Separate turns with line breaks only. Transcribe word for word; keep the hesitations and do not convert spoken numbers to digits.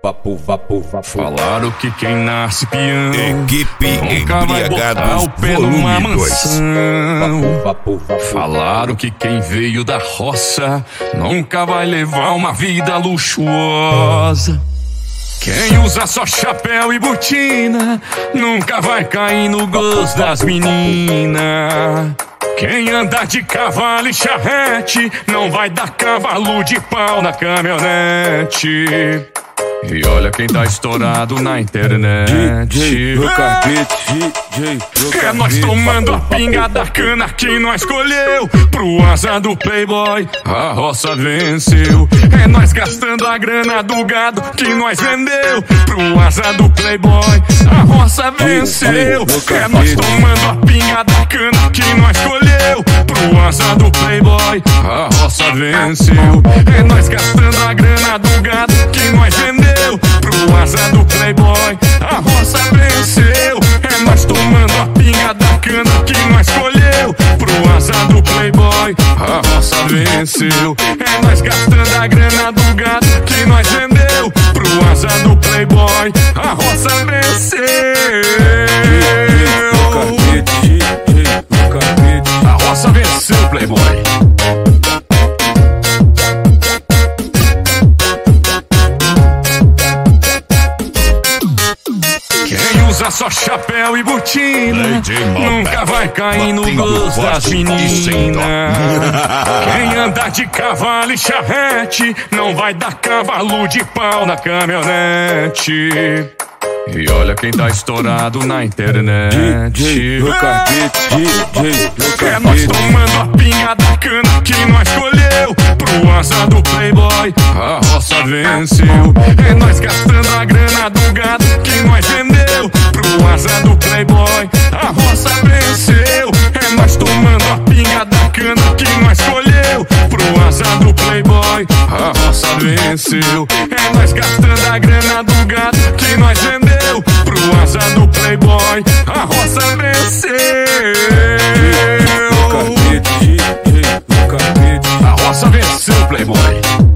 Vapo, vapo, vapo.
Falaram que quem nasce peão
Equipe
nunca vai botar o pé numa mansão.
Vapo, vapo.
Falaram que quem veio da roça nunca vai levar uma vida luxuosa. Quem usa só chapéu e botina nunca vai cair no gosto das meninas. Quem anda de cavalo e charrete não vai dar cavalo de pau na caminhonete. E olha quem tá estourado na internet.
D J no carpete, D J no carpete.
É nós tomando a pinga da cana que nós escolheu. Pro asa do playboy a roça venceu. É nós gastando a grana do gado que nós vendeu. Pro asa do playboy a roça venceu. É nós tomando a pinga da cana que nós escolheu. Pro asa do playboy a roça venceu. É nós gastando a grana do gado que nós vendeu. Pro asa do playboy a roça venceu. É nós tomando a pinga da cana que nós escolheu. Pro asa do playboy a roça venceu. É nós gastando a grana do gado que nós vendeu. Pro asa do playboy a roça venceu. A roça venceu, playboy. Usa só chapéu e botina nunca vai cair no gosto das meninas. Quem anda de cavalo e charrete não vai dar cavalo de pau na caminhonete. E olha quem tá estourado na internet.
D J no carpete, D J no carpete.
É nós tomando a pinga da cana que nós escolheu. Pro asa do playboy a roça venceu. É nós gastando a grana do gado que nós vendeu. Pro asa do playboy a roça venceu. É nós tomando a pinga da cana que nós escolheu. Pro asa do playboy a roça venceu. É nós gastando a grana do gado que nós vendeu. Pro asa do playboy a roça venceu. A roça venceu, playboy.